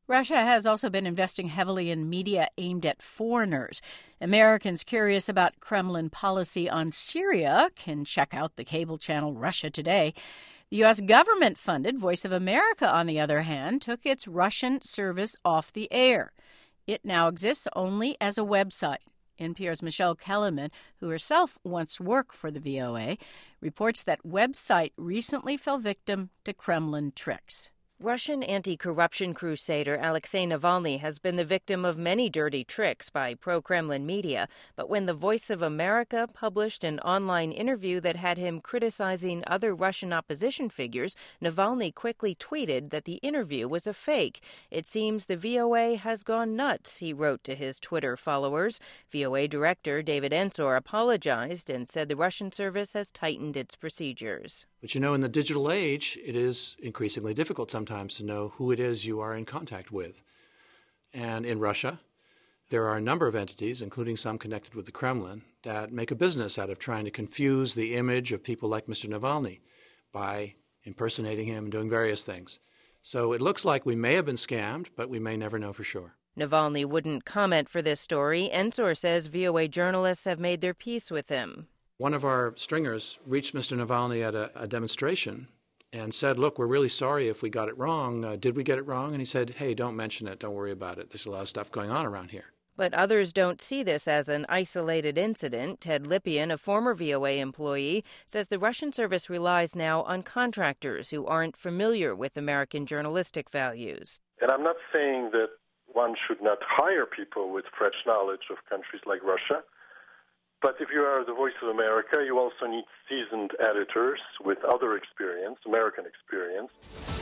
Russia has also been investing heavily in media aimed at foreigners. Americans curious about Kremlin policy on Syria can check out the cable channel Russia Today. The U.S. government-funded Voice of America, on the other hand, took its Russian service off the air. It now exists only as a website. NPR's Michelle Kellerman, who herself once worked for the VOA, reports that website recently fell victim to Kremlin tricks. Russian anti-corruption crusader Alexei Navalny has been the victim of many dirty tricks by pro-Kremlin media. But when the Voice of America published an online interview that had him criticizing other Russian opposition figures, Navalny quickly tweeted that the interview was a fake. It seems the VOA has gone nuts, he wrote to his Twitter followers. VOA director David Ensor apologized and said the Russian service has tightened its procedures. But in the digital age, it is increasingly difficult sometimes to know who it is you are in contact with. And in Russia, there are a number of entities, including some connected with the Kremlin, that make a business out of trying to confuse the image of people like Mr. Navalny by impersonating him and doing various things. So it looks like we may have been scammed, but we may never know for sure. Navalny wouldn't comment for this story. Ensor says VOA journalists have made their peace with him. One of our stringers reached Mr. Navalny at a demonstration and said, look, we're really sorry if we got it wrong. Did we get it wrong? And he said, hey, don't mention it. Don't worry about it. There's a lot of stuff going on around here. But others don't see this as an isolated incident. Ted Lippian, a former VOA employee, says the Russian service relies now on contractors who aren't familiar with American journalistic values. And I'm not saying that one should not hire people with fresh knowledge of countries like Russia. But if you are the Voice of America, you also need seasoned editors with other experience, American experience.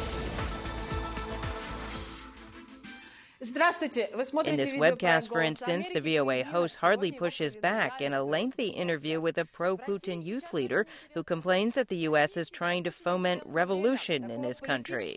In this webcast, for instance, the VOA host hardly pushes back in a lengthy interview with a pro-Putin youth leader who complains that the U.S. is trying to foment revolution in his country.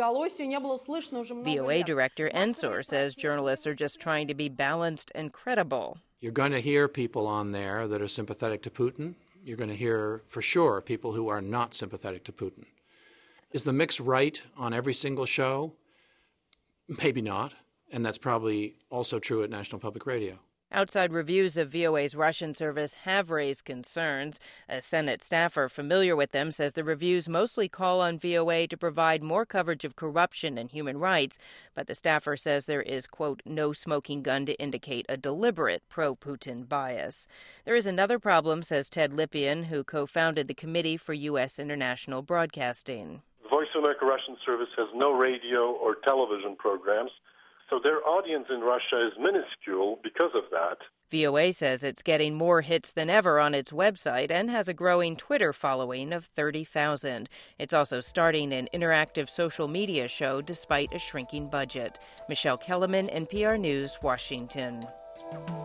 VOA director Ensor says journalists are just trying to be balanced and credible. You're going to hear people on there that are sympathetic to Putin. You're going to hear, for sure, people who are not sympathetic to Putin. Is the mix right on every single show? Maybe not. And that's probably also true at National Public Radio. Outside reviews of VOA's Russian service have raised concerns. A Senate staffer familiar with them says the reviews mostly call on VOA to provide more coverage of corruption and human rights, but the staffer says there is, quote, no smoking gun to indicate a deliberate pro-Putin bias. There is another problem, says Ted Lippian, who co-founded the Committee for U.S. International Broadcasting. The Voice of America Russian service has no radio or television programs. So their audience in Russia is minuscule because of that. VOA says it's getting more hits than ever on its website and has a growing Twitter following of 30,000. It's also starting an interactive social media show despite a shrinking budget. Michelle Kellerman, NPR News, Washington.